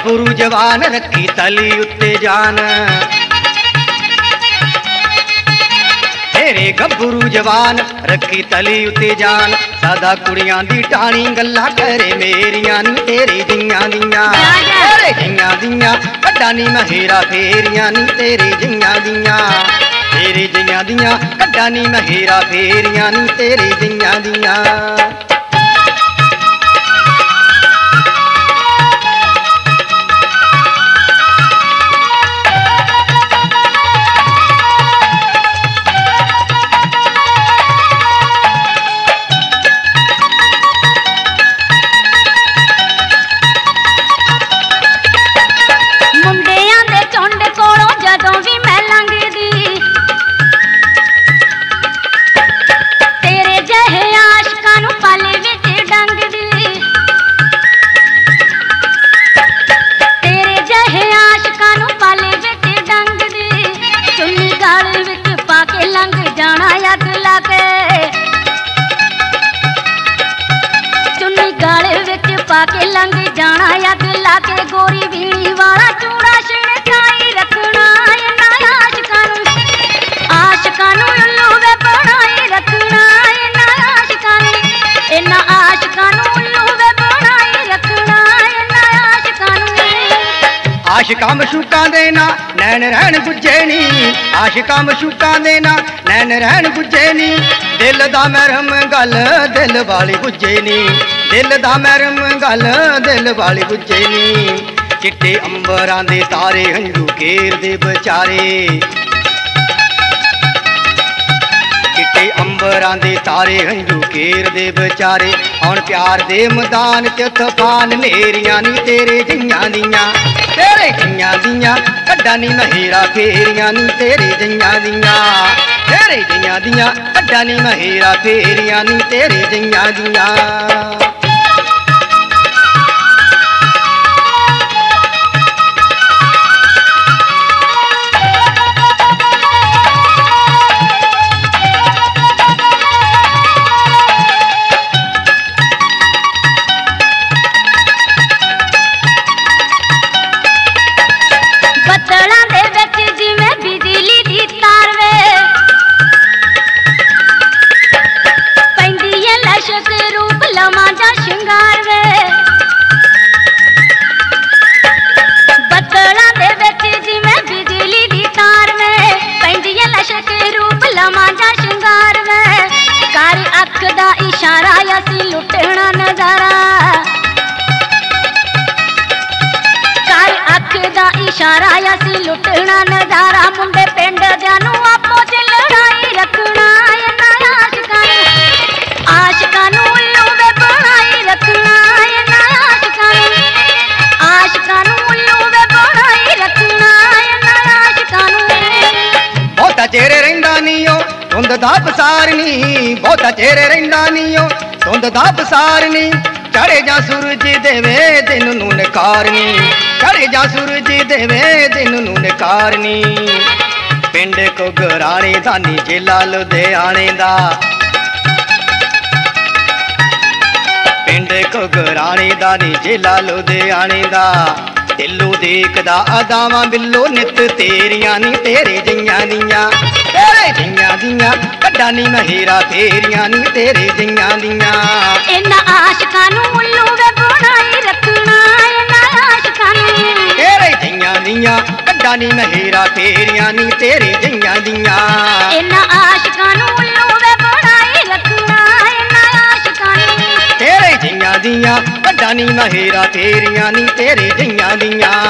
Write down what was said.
ਗੱਭਰੂ ਜਵਾਨ ਰੱਖੀ ਤਲੀ ਉੱਤੇ ਜਾਨ, ਤੇਰੇ ਗੱਭਰੂ ਜਵਾਨ ਰੱਖੀ ਤਲੀ ਉੱਤੇ ਜਾਨ। ਸਾਦਾ ਕੁੜੀਆਂ ਦੀ ਟਾਣੀ ਗੱਲਾਂ ਕਰੇ ਮੇਰੀਆਂ ਨੀ ਤੇਰੇ ਜੀਆਂ ਦੀਆਂ, ਤੇਰੇ ਜੀਆਂ ਦੀਆਂ ਕੱਢਾਂ ਨੀ ਮੈਂ ਹੇਰਾ ਫੇਰੀਆਂ ਨੀ ਤੇਰੇ ਜੀਆਂ ਦੀਆਂ, ਤੇਰੇ ਜੀਆਂ ਦੀਆਂ ਕੱਢਾਂ ਨੀ ਮੈਂ ਹੇਰਾ ਫੇਰੀਆਂ ਨੀ ਤੇਰੇ ਜੀਆਂ ਦੀਆਂ। ਜਦੋਂ ਵੀ ਮੈਂ ਲੰਘਦੀ ਤੇਰੇ ਜਿਹੇ ਆਸ਼ਕਾਂ ਨੂੰ ਪਲ ਵਿੱਚ ਡੰਗਦੀ, ਤੇਰੇ ਜਿਹੇ ਆਸ਼ਕਾਂ ਨੂੰ ਪਲ ਵਿੱਚ ਡੰਗਦੀ। ਚੁੰਨੀ ਗਲ ਵਿੱਚ ਪਾ ਕੇ ਲੰਘ ਜਾਣਾ ਅੱਗ ਲਾ ਕੇ, ਚੁੰਨੀ ਗਲ ਵਿੱਚ ਪਾ ਕੇ ਲੰਘ ਜਾਣਾ ਅੱਗ ਲਾ ਕੇ। ਗੋਰੀ ਵੀਣੀ ਵਾਲਾ ਚੂੜਾ ਛਿਣਕਾਈ ਰੱਖਣਾ ਆਸ਼ਕਾਂ ਨੂੰ ਉੱਲੂ ਵੇ ਬਣਾਈ ਰੱਖਣਾ, ਇਹਨਾਂ ਆਸ਼ਕਾਂ ਨੂੰ, ਇਹਨਾਂ ਆਸ਼ਕਾਂ ਨੂੰ ਉੱਲੂ ਵੇ ਬਣਾਈ ਰੱਖਣਾ, ਇਹਨਾਂ ਆਸ਼ਕਾਂ ਨੂੰ। ਆਸ਼ਕਾਂ ਮਸ਼ੂਕਾਂ ਦੇ ਨਾ ਨੈਣ ਰਹਿਣ ਗੁੱਜੇ ਨੀ, ਆਸ਼ਕਾਂ ਮਸ਼ੂਕਾਂ ਦੇ ਨਾ ਨੈਣ ਰਹਿਣ ਗੁੱਜੇ ਨੀ। ਦਿਲ ਦਾ ਮਰਮ ਗੱਲ ਦਿਲ ਵਾਲੀ ਗੁੱਜੇ ਨੀ, ਦਿਲ ਦਾ ਮਰਮ ਗੱਲ ਦਿਲ ਵਾਲੀ ਗੁੱਜੇ ਨੀ। ਚਿੱਟੇ ਅੰਬਰਾਂ ਦੇ ਤਾਰੇ ਹੰਝੂ ਘੇਰਦੇ ਵਿਚਾਰੇ, ਚਿੱਟੇ ਅੰਬਰਾਂ ਦੇ ਤਾਰੇ ਹੰਝੂ ਘੇਰਦੇ ਵਿਚਾਰੇ। ਹੁਣ ਪਿਆਰ ਦੇ ਮੈਦਾਨ 'ਚ ਤੂਫਾਨ ਨੇਰੀਆਂ ਨੀ ਤੇਰੇ ਜਈਆਂ ਦੀਆਂ, ਤੇਰੇ ਜਈਆਂ ਦੀਆਂ ਕੱਢਾਂ ਨੀ ਮੈਂ ਹੇਰਾ ਫੇਰੀਆਂ ਨੀ ਤੇਰੇ ਜਈਆਂ ਦੀਆਂ, ਤੇਰੇ ਜਈਆਂ ਦੀਆਂ ਕੱਢਾਂ ਨੀ ਮੈਂ ਹੇਰਾ ਫੇਰੀਆਂ ਨੀ ਤੇਰੇ ਜਈਆਂ ਦੀਆਂ। ਬੱਦਲਾਂ ਦੇ ਵਿੱਚ ਜਿਵੇਂ ਬਿਜਲੀ ਦੀ ਤਾਰ ਵੇ ਪੈਂਦੀ ਏ ਲਸ਼ਕ ਰੂਪ ਲਵਾਂ ਜਾਂ ਸ਼ਿੰਗਾਰ ਵੇ, ਬੱਦਲਾਂ ਦੇ ਵਿੱਚ ਜਿਵੇਂ ਬਿਜਲੀ ਦੀ ਤਾਰ ਵੇ ਪੈਂਦੀ ਏ ਲਸ਼ਕ ਰੂਪ ਲਵਾਂ ਜਾਂ ਸ਼ਿੰਗਾਰ ਵੇ। ਕਰ ਅੱਖ ਦਾ ਇਸ਼ਾਰਾ ਅਸੀਂ ਲੁੱਟਣਾ ਨਜ਼ਾਰਾ, ਅੱਖ ਦਾ ਇਸ਼ਾਰਾ ਅਸੀਂ ਲੁੱਟਣਾ ਨਜ਼ਾਰਾ। ਮੁੰਡੇ ਪਿੰਡ ਦਿਆਂ ਨੂੰ ਆਪੋ 'ਚ ਲੜਾਈ ਰੱਖਣਾ, ਇਹਨਾਂ ਆਸ਼ਕਾਂ ਨੂੰ, ਆਸ਼ਕਾਂ ਨੂੰ ਉੱਲੂ ਵੇ ਬਣਾਈ ਰੱਖਣਾ, ਇਹਨਾਂ ਆਸ਼ਕਾਂ ਨੂੰ, ਆਸ਼ਕਾਂ ਨੂੰ ਉੱਲੂ ਵੇ ਬਣਾਈ ਰੱਖਣਾ, ਇਹਨਾਂ ਆਸ਼ਕਾਂ ਨੂੰ। ਬਹੁਤਾ ਚਿਹਰੇ ਰਹਿੰਦਾ ਨੀ ਓ ਧੁੰਦ ਦਾ ਪਸਾਰ ਨੀ, ਬਹੁਤਾ ਚਿਹਰੇ ਰਹਿੰਦਾ ਨੀ ਓ ਧੁੰਦ ਦਾ ਪਸਾਰ ਨੀ। ਚੜੇ ਜਾਂ ਸੂਰਜ ਦੇਵੇ ਦਿਨ ਨੂੰ ਨਿਕਾਰਨੀ, ਚੜੇ ਜਾਂ ਸੂਰਜ ਦੇਵੇ ਦਿਨ ਨੂੰ ਨਿਕਾਰਨੀ। ਪਿੰਡ ਘੁਗਰਾਣੇ ਦਾ ਨੀ ਜ਼ਿਲ੍ਹਾ ਲੁਧਿਆਣੇ ਦਾ, ਪਿੰਡ ਘੁਗਰਾਣੇ ਦਾ ਨੀ ਜ਼ਿਲ੍ਹਾ ਲੁਧਿਆਣੇ ਦਾ। ਦਿਲੋਂ ਦੇਖਦਾ ਅਦਾਵਾਂ ਬਿੱਲੋ ਨਿੱਤ ਤੇਰੀਆਂ ਨੀ ਤੇਰੇ ਜਈਆਂ ਦੀਆਂ, ਤੇਰੇ ਜਈਆਂ ਦੀਆਂ ਕੱਢਾਂ ਨੀ ਮੈਂ ਹੇਰਾ ਫੇਰੀਆਂ ਨੀ ਤੇਰੇ ਜਈਆਂ ਦੀਆਂ। ਇਹਨਾਂ ਆਸ਼ਕਾਂ ਨੂੰ ਉੱਲੂ ਵੇ ਬਣਾਈ ਰੱਖਣਾ, ਇਹਨਾਂ ਆਸ਼ਕਾਂ ਨੂੰ, ਤੇਰੇ ਜਈਆਂ ਦੀਆਂ ਕੱਢਾਂ ਨੀ ਮੈਂ ਹੇਰਾ ਫੇਰੀਆਂ ਨੀ ਤੇਰੇ ਜਈਆਂ ਦੀਆਂ। ਇਹਨਾਂ ਆਸ਼ਕਾਂ ਨੂੰ ਉੱਲੂ ਵੇ ਬਣਾਈ ਰੱਖਣਾ, ਇਹਨਾਂ ਆਸ਼ਕਾਂ ਨੂੰ, ਤੇਰੇ ਜਈਆਂ ਦੀਆਂ ਕੱਢਾਂ ਨੀ ਮੈਂ ਹੇਰਾ ਫੇਰੀਆਂ ਨੀ ਤੇਰੇ ਜਈਆਂ ਦੀਆਂ।